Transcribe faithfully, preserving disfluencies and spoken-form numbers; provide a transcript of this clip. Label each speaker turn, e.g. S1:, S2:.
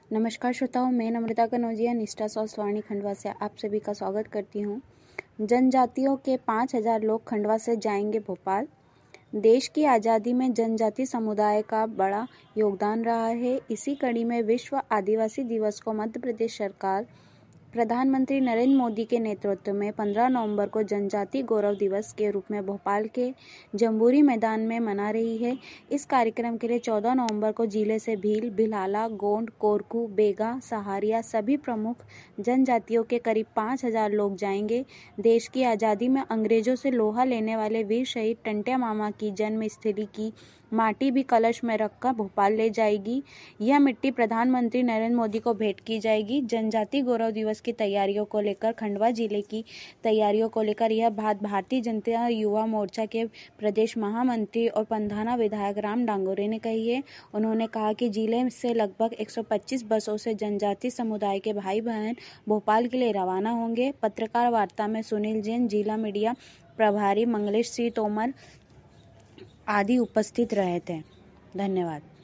S1: नमस्कार श्रोताओं, मैं नम्रता कनौजिया निष्ठा स्वास्थ्यवाणी खंडवा से आप सभी का स्वागत करती हूँ। जनजातियों के पाँच हजार लोग खंडवा से जाएंगे भोपाल। देश की आज़ादी में जनजाति समुदाय का बड़ा योगदान रहा है। इसी कड़ी में विश्व आदिवासी दिवस को मध्य प्रदेश सरकार प्रधानमंत्री नरेंद्र मोदी के नेतृत्व में पंद्रह नवंबर को जनजाति गौरव दिवस के रूप में भोपाल के जम्बूरी मैदान में मना रही है। इस कार्यक्रम के लिए चौदह नवंबर को जिले से भील, भिलाला, गोंड, कोरकू, बेगा, सहारिया सभी प्रमुख जनजातियों के करीब पाँच हजार लोग जाएंगे। देश की आज़ादी में अंग्रेजों से लोहा लेने वाले वीर शहीद टंट्या मामा की जन्मस्थली की माटी भी कलश में रखकर भोपाल ले जाएगी। यह मिट्टी प्रधानमंत्री नरेंद्र मोदी को भेंट की जाएगी। जनजाति गौरव दिवस की तैयारियों को लेकर खंडवा जिले की तैयारियों को लेकर यह बात भारतीय जनता युवा मोर्चा के प्रदेश महामंत्री और पंधाना विधायक राम डांगोरे ने कही है। उन्होंने कहा कि जिले से लगभग एक सौ पच्चीस बसों से जनजाति समुदाय के भाई बहन भोपाल के लिए रवाना होंगे। पत्रकार वार्ता में सुनील जैन, जिला मीडिया प्रभारी मंगलेश सिंह तोमर आदि उपस्थित रहे थे। धन्यवाद।